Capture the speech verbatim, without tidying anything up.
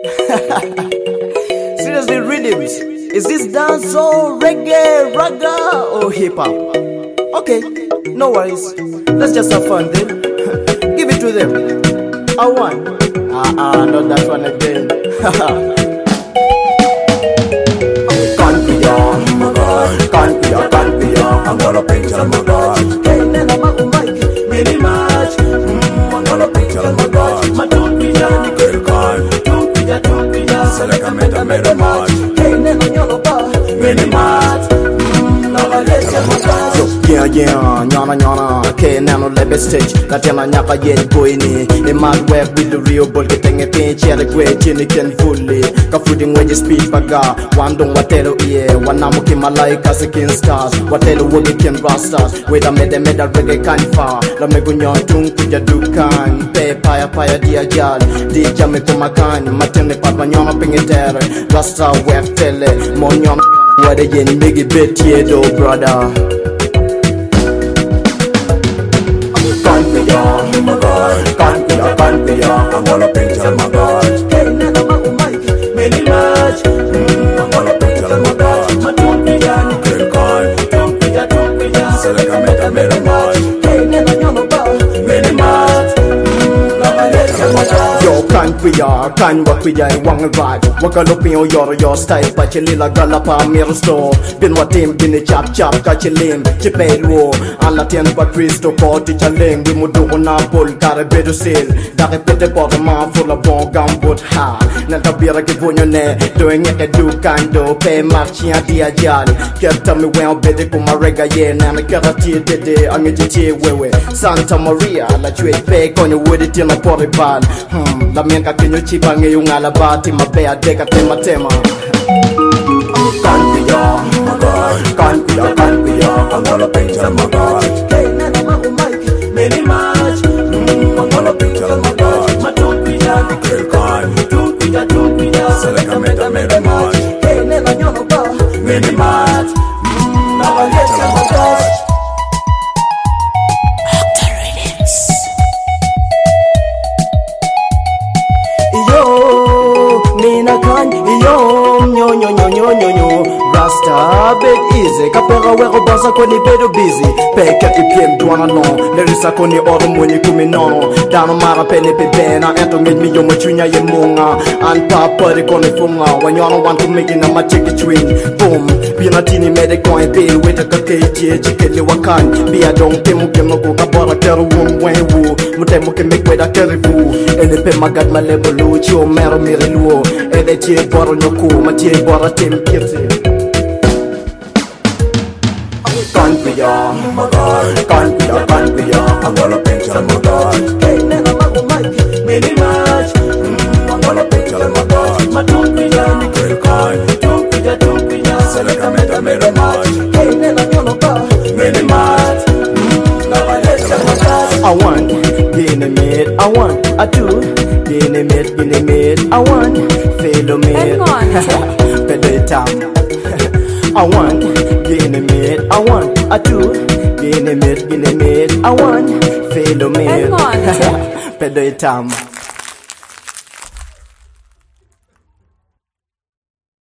Seriously, rhythms. Is this dance or reggae, raga, or hip hop? Okay, no worries. Let's just have fun then. Give it to them. I want. Ah, ah, not that one again. Can't be on, my God. Can't be on, can't be on. I'm gonna picture my God. Hey, nena magu mic, Mini match. Mm, I'm gonna picture my God. ma don't be done. Girl can. Don't be da, don't be da. Select a meta meta match. Hey, nena nyolo ba, Mini match. lava lesa maga. Yeah, yeah, nyana nyana, ke nano lebe stage, la tena nyaka yen goini. The mad web with the real ball, getting a pinch, yeah, the great chin can fully. Ka fooding when you speed baga, wandong watelo yeah, wanamuki malaika sekin stars, watelo wogi ken rastas, with a mede mede reggae kanfa, la megunyon tung kuja dukan, pe paya paya dia jal, di jame kumakan, matene patma nyona pingitere, rasta web tele, monyon. What again, make it bet here, though, brother. Can't be on, my God. Can't be on, can't be on. I'm gonna picture my God. Hey, nena magu mic, Mini match. Mm, I'm gonna picture my God. ma don't be done. Girl can. Don't be da, don't be da. Select a meta meta match. Hey, nena nyolo ba, Mini match. lava lesa maga. Yo, can't we are, can't what we are, wang ride. Wakalopin o your your style, but you lila galapa mirror store. Bin what team, bin a chap chap, catch a limb, chipel wo. And Latin but Christo pot, teach a limb, we would do on a bull, got a better sale. That a pit bottom man full of bon gambut ha. Not a beer give on your neck, doing it a do kando, pay marching at the ajali. Kept me well, better come a rega yen, and a karate dede, I'm a G T wewe. Santa Maria, la chwe fake on your woody tin a potty ball. Hmm, la mienka kinyo chipange yung alabati, mapea deka tema tema. Can't be on, my God. Can't be on, can't be on. I'm gonna picture my God. Hey, nena magu mic, Mini match. Mm, I'm gonna picture my God. ma don't be done. Girl can. Don't be da, don't be da. Select a meta meta match. Hey, nena nyolo ba, Mini match. lava lesa maga. Yo, Nina Khan, yo, nyo nyo nyo nyo nyo nyo. Rasta bed easy, kapera wero basa koni bedo busy. Peke ipiem duana no, lerisa koni oro mweni kumi no. Dano mara pene pe bena, ento ngid mi yo machunya ye munga. An papa de koni funga, wanyana want to make in a machiki twin. Boom, bina tini mede coin bill with a kakeji, chikeli wakan. Be a dong temu kemo ko kabara teru wum wen wu. Mutemu ke make with a kerifu. Ene pe magat ma lebolu, chio mero mire luo. Ede chie boro nyoku, ma chie boro tim kirti. Can't be on, my God. Can't be on, can't be on. I'm gonna picture my God. Hey, nena magu mic, Mini match. Mm, I'm gonna picture my God. ma don't be done. Girl can. Don't be da, don't be da. Select a meta meta match. Hey, nena nyolo ba, Mini match. lava lesa maga. I want, guinea meat, I want, I do, guinea meat, guinea meat, I want, fellow meat, pedo tam. I want, guinea meat, I want, I do, guinea meat, guinea meat, I want, fellow meat, pedo tam.